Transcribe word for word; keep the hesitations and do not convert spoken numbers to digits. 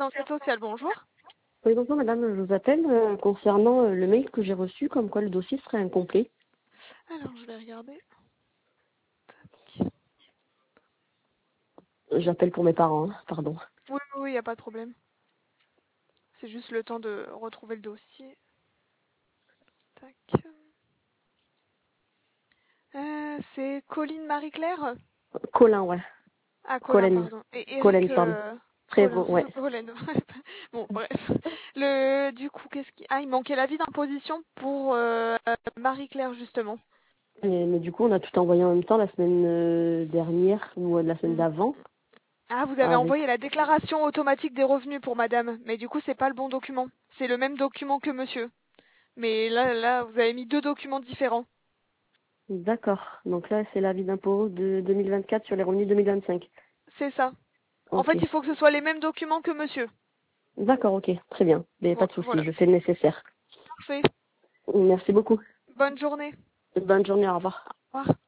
D'enquête sociale, bonjour. Oui, bonjour madame, je vous appelle euh, concernant euh, le mail que j'ai reçu comme quoi le dossier serait incomplet. Alors, je vais regarder. J'appelle pour mes parents, hein, pardon. Oui, oui, il n'y a pas de problème. C'est juste le temps de retrouver le dossier. Tac. Euh, c'est Colline Marie-Claire. Colin, ouais. Ah, Colin, Colin. pardon. Et Eric Colin, pardon. euh, Colin. Prévost, ouais. Colin. Bon, bref. Le, du coup, qu'est-ce qui... Ah, il manquait l'avis d'imposition pour euh, Marie-Claire, justement. Mais, mais du coup, on a tout envoyé en même temps la semaine euh, dernière ou euh, la semaine Hmm. d'avant. Ah, vous avez Avec. envoyé la déclaration automatique des revenus pour madame. Mais du coup, c'est pas le bon document. C'est le même document que monsieur. Mais là, là, vous avez mis deux documents différents. D'accord. Donc là, c'est l'avis d'impôt de deux mille vingt-quatre sur les revenus deux mille vingt-cinq. C'est ça. En Ok. fait, il faut que ce soit les mêmes documents que monsieur. D'accord, ok. Très bien. Mais pas Vo- de souci, Voilà. je fais le nécessaire. Parfait. Merci beaucoup. Bonne journée. Bonne journée, au revoir. Au revoir.